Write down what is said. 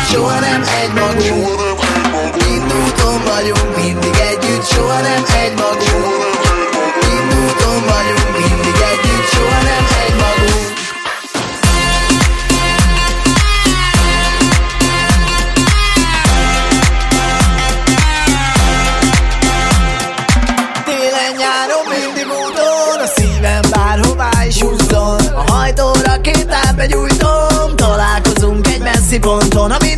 soha nem egymagunk. Indúton vagyunk, mindig együtt, soha nem egymagunk. Indúton vagyunk, mindig együtt, soha nem egymagunk. Télen-nyáron mindig úton, a szívem bárhová is húzzon. A hajtóra két láb begyújtom, találkozunk egy messzi ponton, amin